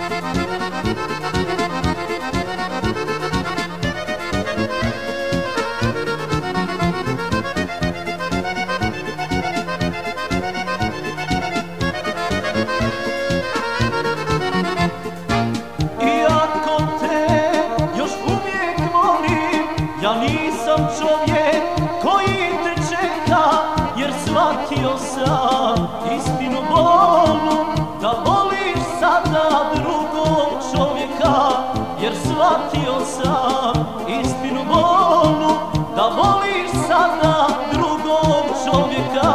Ja nisam čovjek koji te čeka, jer shvatio sam istinu bolnu, da voliš sada drugog čovjeka. Jer shvatio sam istinu bolnu, da voliš sada drugog čovjeka.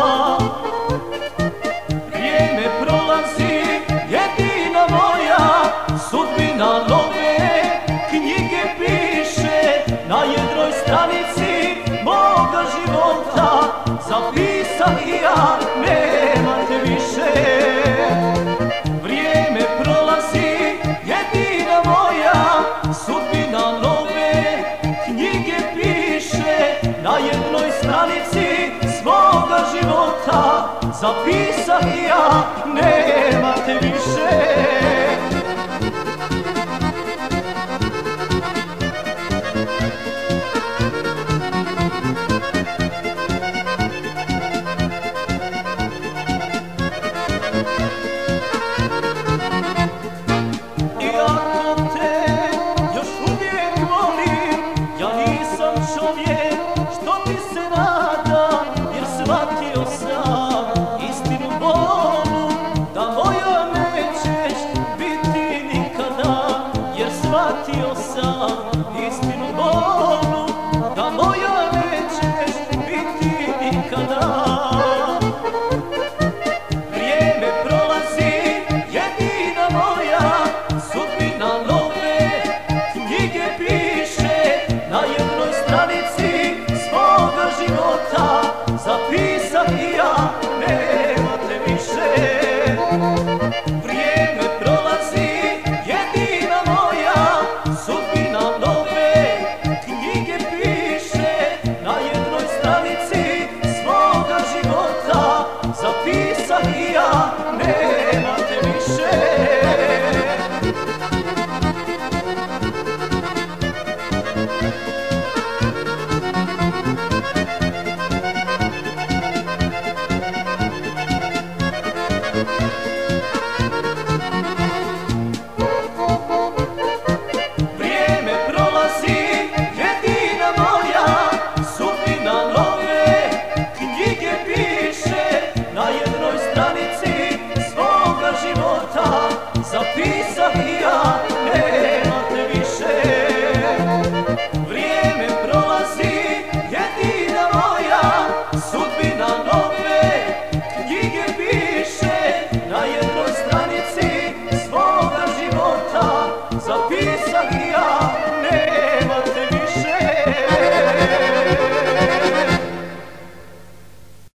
Vrijeme prolazi, jedina moja sudbina nove knjige piše. Na jednoj stranici moga života zapisah i ja, nema te više. Vrijeme prolazi, jedina moja sudbina nove knjige piše. Na jednoj stranici svoga života zapisah i ja, nema te više. Čovjek što ti se nada, jer shvatio sam istinu bolnu, da moja nećeš biti nikada. Jer shvatio sam istinu bolnu, da moja nećeš biti nikada. Vrijeme prolazi, jedina moja sudbina nove knjige piše. Na jednoj stranici svoga života zapisah i ja, nema te više. Vrijeme prolazi, jedina moja sudbina nove knjige piše. Na jednoj stranici svoga života zapisah i ja, nema te više. Na jednoj stranici svoga života zapisah